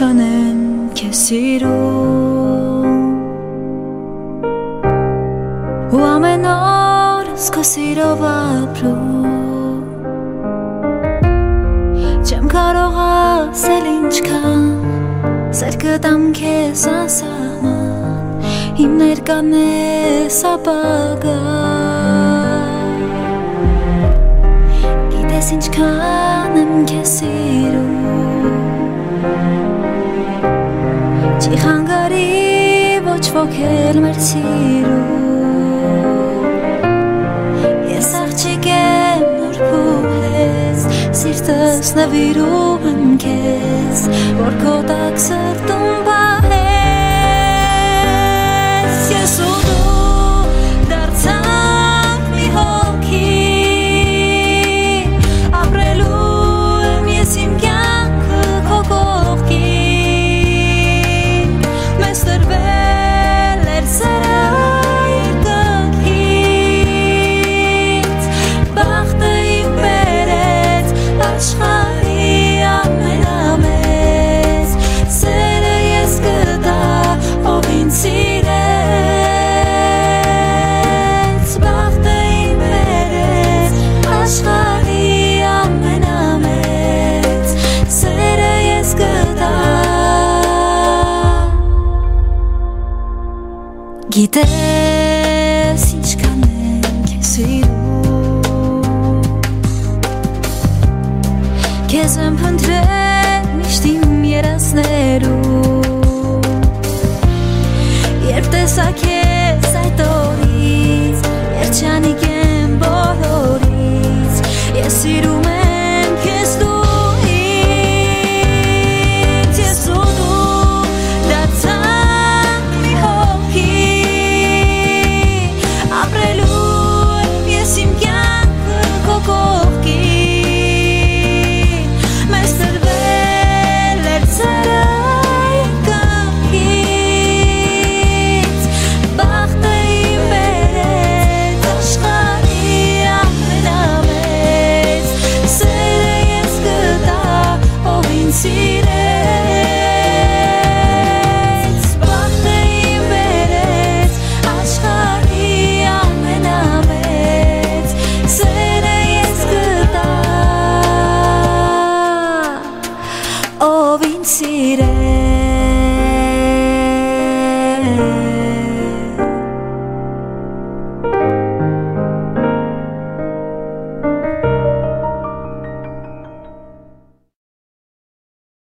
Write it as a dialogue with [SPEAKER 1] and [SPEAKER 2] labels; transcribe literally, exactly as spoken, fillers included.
[SPEAKER 1] իշխանեմ քեզ սիրում ու ամեն օր քո սիրով ապրում չեմ կարող ասել ինչքան սեր կտամ քեզ անսահման իմ ներկան ես ապագա գիտես ինչքան եմ քեզ սիրում չի խանգարի ոչ ոք էլ մեր սիրում ես աղջիկ եմ նուրբում ես սիրտս նվիրում եմ քեզ որ քո տակ սրտում պահես ես ու դու դարձանք մի հոգի ապրելու եմ ես իմ կյանքը քո կողքին մեզ տրվել էր սերը երկնքից բախտը իմ բերեց աշխարհի ամենամեծ սերը ես գտա ով ինձ սիրեց բախտը իմ բերեց աշխարհի ամենամեծ սերը ես գտա գիտես ինչքան եմ քեզ սիրում քեզ եմ փնտրել միշտ իմ երազներում երբ տեսա քեզ այդ օրից երջանիկ եմ բոլորից ես սիրում եմ քեզ դու ինձ ես ու դու դարձանք մի հոգի ապրելու եմ ես իմ կյանքը քո կողքին մեզ տրվել էր սերը երկնքից բախտը իմ բերեց աշխարհի ամենամեծ սերը ես գտա ով ինձ սիրեց բախտը իմ բերեց աշխարհի ամենամեծ սերը ես գտա ով ինձ սիրեց